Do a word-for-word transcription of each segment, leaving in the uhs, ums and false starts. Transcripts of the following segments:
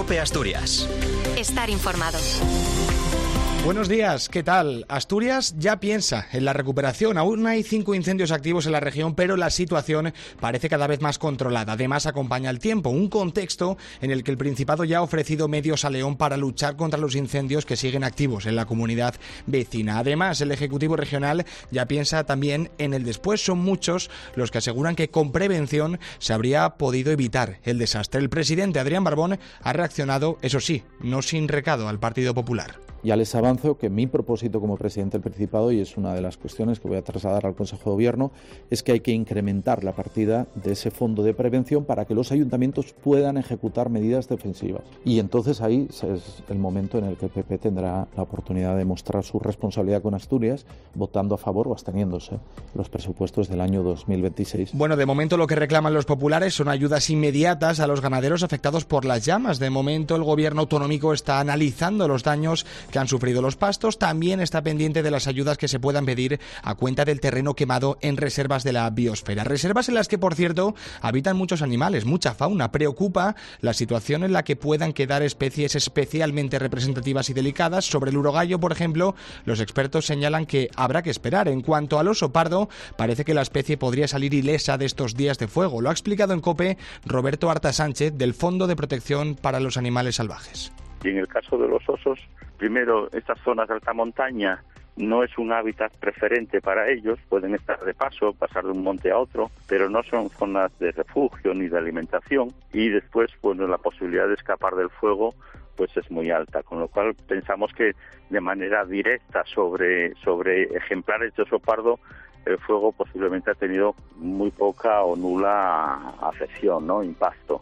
COPE Asturias. Estar informado. Buenos días, ¿qué tal? Asturias ya piensa en la recuperación. Aún hay cinco incendios activos en la región, pero la situación parece cada vez más controlada. Además, acompaña el tiempo, un contexto en el que el Principado ya ha ofrecido medios a León para luchar contra los incendios que siguen activos en la comunidad vecina. Además, el Ejecutivo Regional ya piensa también en el después. Son muchos los que aseguran que con prevención se habría podido evitar el desastre. El presidente Adrián Barbón ha reaccionado, eso sí, no sin recado al Partido Popular. Ya les avanzo que mi propósito como presidente del Principado, y es una de las cuestiones que voy a trasladar al Consejo de Gobierno, es que hay que incrementar la partida de ese fondo de prevención para que los ayuntamientos puedan ejecutar medidas defensivas. Y entonces ahí es el momento en el que el P P tendrá la oportunidad de mostrar su responsabilidad con Asturias, votando a favor o absteniéndose los presupuestos del año dos mil veintiséis. Bueno, de momento lo que reclaman los populares son ayudas inmediatas a los ganaderos afectados por las llamas. De momento el Gobierno autonómico está analizando los daños que han sufrido los pastos. También está pendiente de las ayudas que se puedan pedir a cuenta del terreno quemado en reservas de la biosfera. Reservas en las que, por cierto, habitan muchos animales, mucha fauna. Preocupa la situación en la que puedan quedar especies especialmente representativas y delicadas. Sobre el urogallo, por ejemplo, los expertos señalan que habrá que esperar. En cuanto al oso pardo, parece que la especie podría salir ilesa de estos días de fuego. Lo ha explicado en COPE Roberto Arta Sánchez, del Fondo de Protección para los Animales Salvajes. Y en el caso de los osos, primero, estas zonas de alta montaña no es un hábitat preferente para ellos, pueden estar de paso, pasar de un monte a otro, pero no son zonas de refugio ni de alimentación, y después, bueno, la posibilidad de escapar del fuego pues es muy alta, con lo cual pensamos que de manera directa sobre, sobre ejemplares de oso pardo, el fuego posiblemente ha tenido muy poca o nula afección, ¿no? Impacto.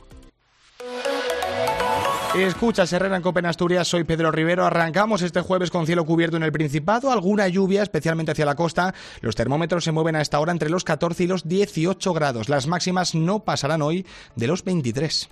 Escuchas Herrera en COPE en Asturias, soy Pedro Rivero. Arrancamos este jueves con cielo cubierto en el Principado, alguna lluvia, especialmente hacia la costa. Los termómetros se mueven a esta hora entre los catorce y los dieciocho grados. Las máximas no pasarán hoy de los veintitrés.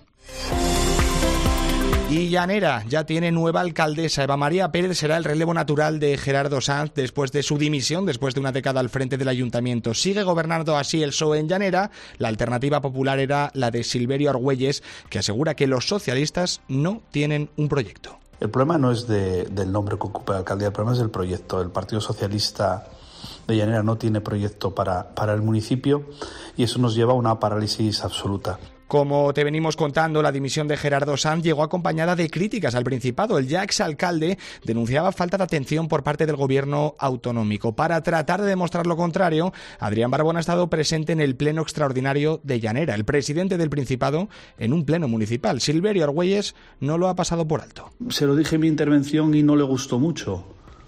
Y Llanera ya tiene nueva alcaldesa. Eva María Pérez será el relevo natural de Gerardo Sanz después de su dimisión, después de una década al frente del ayuntamiento. Sigue gobernando así el P S O E en Llanera. La alternativa popular era la de Silverio Argüelles, que asegura que los socialistas no tienen un proyecto. El problema no es de, del nombre que ocupa la alcaldía, el problema es del proyecto. El Partido Socialista de Llanera no tiene proyecto para, para el municipio, y eso nos lleva a una parálisis absoluta. Como te venimos contando, la dimisión de Gerardo Sanz llegó acompañada de críticas al Principado. El ya exalcalde denunciaba falta de atención por parte del gobierno autonómico. Para tratar de demostrar lo contrario, Adrián Barbón ha estado presente en el pleno extraordinario de Llanera. El presidente del Principado en un pleno municipal. Silverio Argüelles no lo ha pasado por alto. Se lo dije en mi intervención y no le gustó mucho.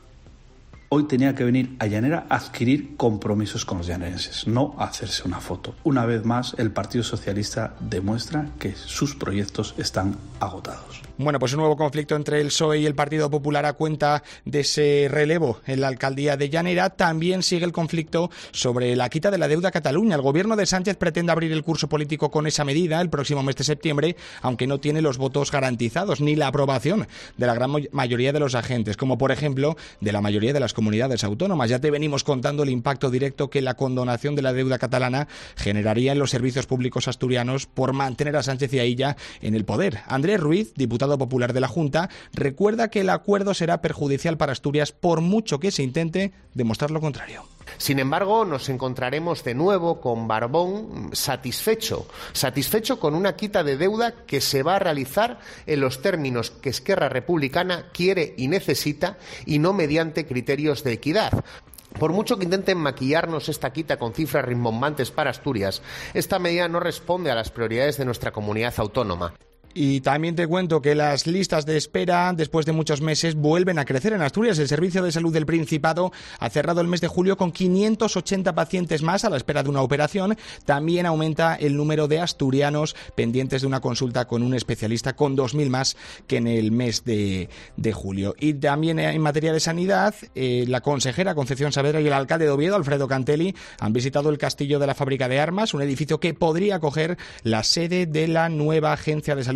Hoy tenía que venir a Llanera a adquirir compromisos con los llanerenses, no a hacerse una foto. Una vez más, el Partido Socialista demuestra que sus proyectos están agotados. Bueno, pues un nuevo conflicto entre el P S O E y el Partido Popular a cuenta de ese relevo en la alcaldía de Llanera. También sigue el conflicto sobre la quita de la deuda a Cataluña. El gobierno de Sánchez pretende abrir el curso político con esa medida el próximo mes de septiembre, aunque no tiene los votos garantizados ni la aprobación de la gran mayoría de los agentes, como por ejemplo de la mayoría de las comunidades autónomas. Ya te venimos contando el impacto directo que la condonación de la deuda catalana generaría en los servicios públicos asturianos por mantener a Sánchez y a Illa en el poder. Andrés Ruiz, diputado popular de la Junta, recuerda que el acuerdo será perjudicial para Asturias por mucho que se intente demostrar lo contrario. Sin embargo, nos encontraremos de nuevo con Barbón satisfecho, satisfecho con una quita de deuda que se va a realizar en los términos que Esquerra Republicana quiere y necesita y no mediante criterios de equidad. Por mucho que intenten maquillarnos esta quita con cifras rimbombantes para Asturias, esta medida no responde a las prioridades de nuestra comunidad autónoma. Y también te cuento que las listas de espera, después de muchos meses, vuelven a crecer en Asturias. El Servicio de Salud del Principado ha cerrado el mes de julio con quinientos ochenta pacientes más a la espera de una operación. También aumenta el número de asturianos pendientes de una consulta con un especialista, con dos mil más que en el mes de, de julio. Y también en materia de sanidad, eh, la consejera Concepción Saavedra y el alcalde de Oviedo, Alfredo Cantelli, han visitado el Castillo de la Fábrica de Armas, un edificio que podría acoger la sede de la nueva Agencia de Salud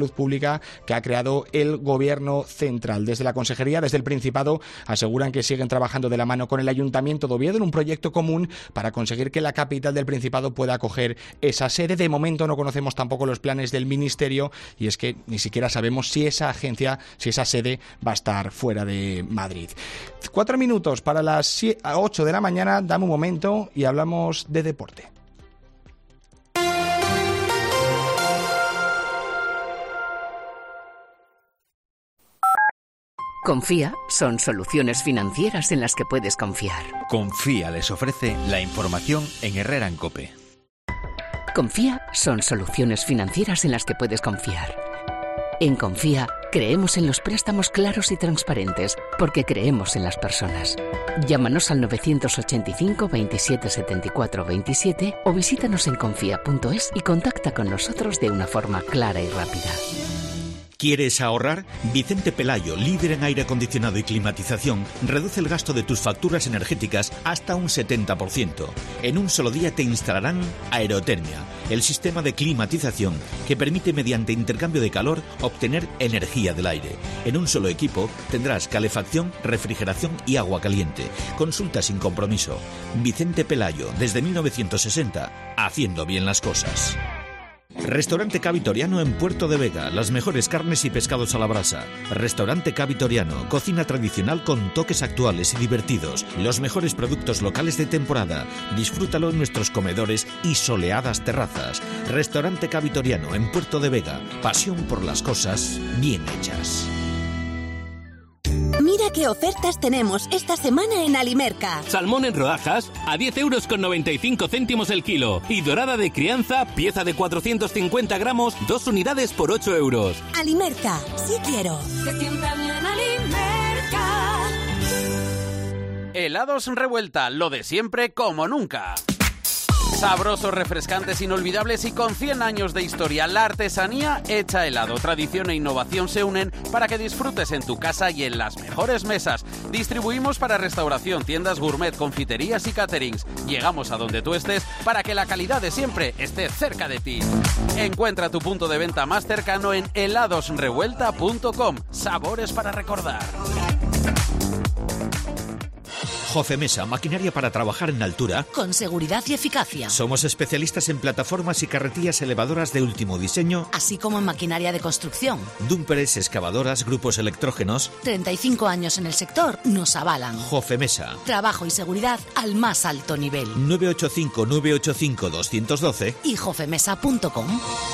salud pública que ha creado el Gobierno central. Desde la Consejería, desde el Principado, aseguran que siguen trabajando de la mano con el Ayuntamiento de Oviedo en un proyecto común para conseguir que la capital del Principado pueda acoger esa sede. De momento no conocemos tampoco los planes del Ministerio y es que ni siquiera sabemos si esa agencia, si esa sede va a estar fuera de Madrid. Cuatro minutos para las ocho de la mañana, dame un momento y hablamos de deporte. Confía son soluciones financieras en las que puedes confiar. Confía les ofrece la información en Herrera en COPE. Confía son soluciones financieras en las que puedes confiar. En Confía creemos en los préstamos claros y transparentes porque creemos en las personas. Llámanos al novecientos ochenta y cinco veintisiete setenta y cuatro veintisiete o visítanos en confía punto es y contacta con nosotros de una forma clara y rápida. ¿Quieres ahorrar? Vicente Pelayo, líder en aire acondicionado y climatización, reduce el gasto de tus facturas energéticas hasta un setenta por ciento. En un solo día te instalarán Aerotermia, el sistema de climatización que permite mediante intercambio de calor obtener energía del aire. En un solo equipo tendrás calefacción, refrigeración y agua caliente. Consulta sin compromiso. Vicente Pelayo, desde mil novecientos sesenta, haciendo bien las cosas. Restaurante Ca Vitoriano en Puerto de Vega, las mejores carnes y pescados a la brasa. Restaurante Ca Vitoriano, cocina tradicional con toques actuales y divertidos. Los mejores productos locales de temporada. Disfrútalo en nuestros comedores y soleadas terrazas. Restaurante Ca Vitoriano en Puerto de Vega, pasión por las cosas bien hechas. Mira qué ofertas tenemos esta semana en Alimerca. Salmón en rodajas a diez euros con noventa y cinco céntimos el kilo. Y dorada de crianza, pieza de cuatrocientos cincuenta gramos, dos unidades por ocho euros. Alimerca, sí quiero. Se sienta bien Alimerca. Helados Revuelta, lo de siempre como nunca. Sabrosos, refrescantes, inolvidables y con cien años de historia, la artesanía hecha helado, tradición e innovación se unen para que disfrutes en tu casa y en las mejores mesas. Distribuimos para restauración, tiendas gourmet, confiterías y caterings. Llegamos a donde tú estés para que la calidad de siempre esté cerca de ti. Encuentra tu punto de venta más cercano en helados revuelta punto com. Sabores para recordar. Jofemesa, maquinaria para trabajar en altura. Con seguridad y eficacia. Somos especialistas en plataformas y carretillas elevadoras de último diseño. Así como en maquinaria de construcción. Dúmperes, excavadoras, grupos electrógenos. treinta y cinco años en el sector nos avalan. Jofemesa. Trabajo y seguridad al más alto nivel. nueve ocho cinco nueve ocho cinco dos uno dos y jofemesa punto com.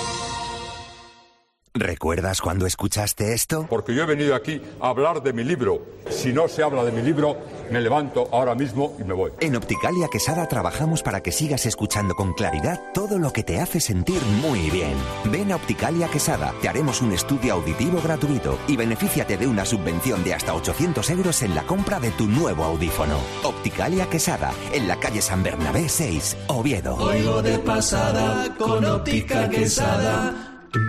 ¿Recuerdas cuando escuchaste esto? Porque yo he venido aquí a hablar de mi libro. Si no se habla de mi libro, me levanto ahora mismo y me voy. En Opticalia Quesada trabajamos para que sigas escuchando con claridad todo lo que te hace sentir muy bien. Ven a Opticalia Quesada, te haremos un estudio auditivo gratuito y benefíciate de una subvención de hasta ochocientos euros en la compra de tu nuevo audífono. Opticalia Quesada, en la calle San Bernabé seis, Oviedo. Oigo de pasada con Óptica Quesada.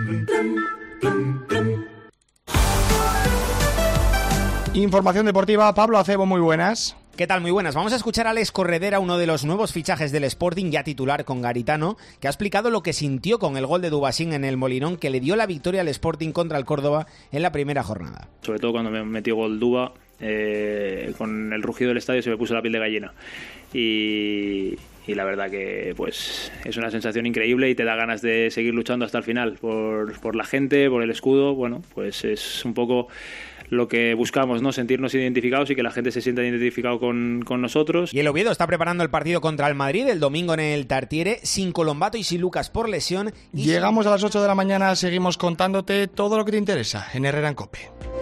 Información deportiva, Pablo Acebo, muy buenas. ¿Qué tal? Muy buenas. Vamos a escuchar a Alex Corredera, uno de los nuevos fichajes del Sporting, ya titular con Garitano, que ha explicado lo que sintió con el gol de Dubasín en el Molinón, que le dio la victoria al Sporting contra el Córdoba en la primera jornada. Sobre todo cuando me metió gol Duba, eh, con el rugido del estadio se me puso la piel de gallina. Y... y la verdad que pues es una sensación increíble y te da ganas de seguir luchando hasta el final por, por la gente, por el escudo. Bueno, pues es un poco lo que buscamos, ¿no? Sentirnos identificados y que la gente se sienta identificado con, con nosotros. Y el Oviedo está preparando el partido contra el Madrid el domingo en el Tartiere, sin Colombato y sin Lucas por lesión. Y Llegamos sin... a las ocho de la mañana, seguimos contándote todo lo que te interesa en Herrera en COPE.